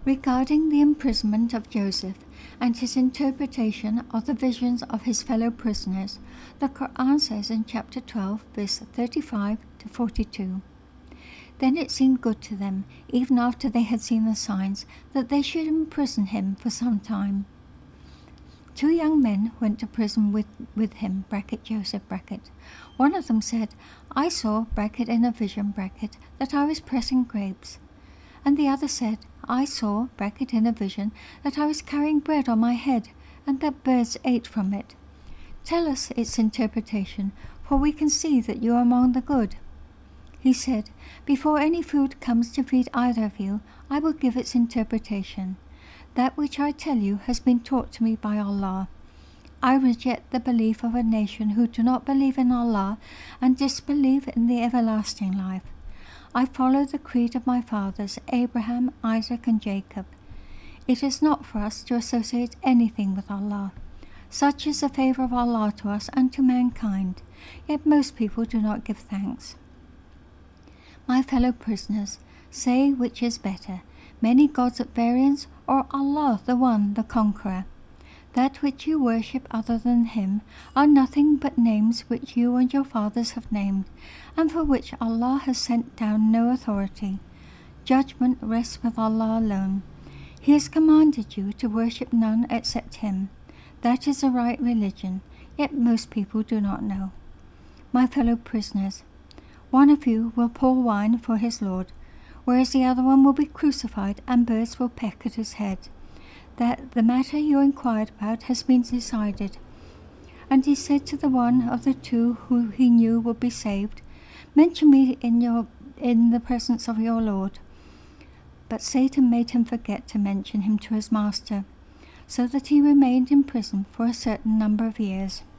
Regarding the imprisonment of Joseph and his interpretation of the visions of his fellow prisoners, the Quran says in chapter 12, verse 35 to 42, "Then it seemed good to them, even after they had seen the signs, that they should imprison him for some time. 2 young men went to prison with him, Joseph. One of them said, I saw, in a vision, that I was pressing grapes. And the other said, I saw, in a vision, that I was carrying bread on my head, and that birds ate from it. Tell us its interpretation, for we can see that you are among the good." He said, "Before any food comes to feed either of you, I will give its interpretation. That which I tell you has been taught to me by Allah. I reject the belief of a nation who do not believe in Allah and disbelieve in the everlasting life. I follow the creed of my fathers, Abraham, Isaac, and Jacob. It is not for us to associate anything with Allah. Such is the favor of Allah to us and to mankind, yet most people do not give thanks. My fellow prisoners, say which is better, many gods at variance, or Allah the One, the Conqueror? That which you worship other than Him are nothing but names which you and your fathers have named, and for which Allah has sent down no authority. Judgment rests with Allah alone. He has commanded you to worship none except Him. That is the right religion, yet most people do not know. My fellow prisoners, one of you will pour wine for his Lord, whereas the other one will be crucified and birds will peck at his head. That the matter you inquired about has been decided." And he said to the one of the two who he knew would be saved, "Mention me in the presence of your Lord." But Satan made him forget to mention him to his master, so that he remained in prison for a certain number of years.